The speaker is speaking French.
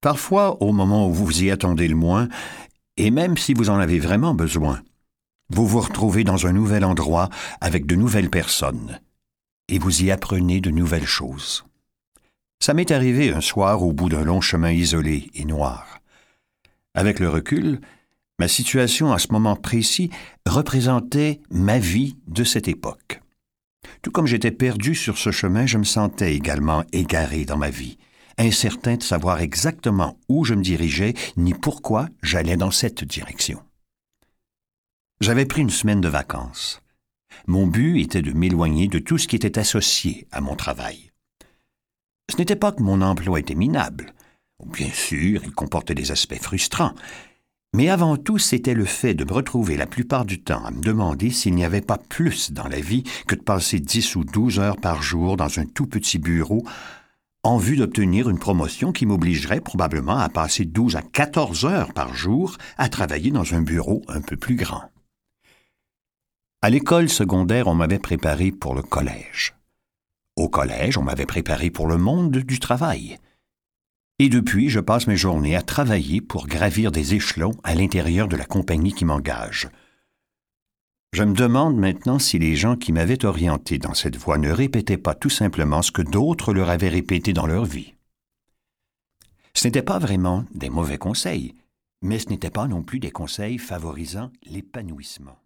Parfois, au moment où vous vous y attendez le moins, et même si vous en avez vraiment besoin, vous vous retrouvez dans un nouvel endroit avec de nouvelles personnes, et vous y apprenez de nouvelles choses. Ça m'est arrivé un soir au bout d'un long chemin isolé et noir. Avec le recul, ma situation à ce moment précis représentait ma vie de cette époque. Tout comme j'étais perdu sur ce chemin, je me sentais également égaré dans ma vie, incertain de savoir exactement où je me dirigeais ni pourquoi j'allais dans cette direction. J'avais pris une semaine de vacances. Mon but était de m'éloigner de tout ce qui était associé à mon travail. Ce n'était pas que mon emploi était minable. Bien sûr, il comportait des aspects frustrants, mais avant tout, c'était le fait de me retrouver la plupart du temps à me demander s'il n'y avait pas plus dans la vie que de passer 10 ou 12 heures par jour dans un tout petit bureau en vue d'obtenir une promotion qui m'obligerait probablement à passer 12 à 14 heures par jour à travailler dans un bureau un peu plus grand. À l'école secondaire, on m'avait préparé pour le collège. Au collège, on m'avait préparé pour le monde du travail. Et depuis, je passe mes journées à travailler pour gravir des échelons à l'intérieur de la compagnie qui m'engage. Je me demande maintenant si les gens qui m'avaient orienté dans cette voie ne répétaient pas tout simplement ce que d'autres leur avaient répété dans leur vie. Ce n'étaient pas vraiment des mauvais conseils, mais ce n'étaient pas non plus des conseils favorisant l'épanouissement.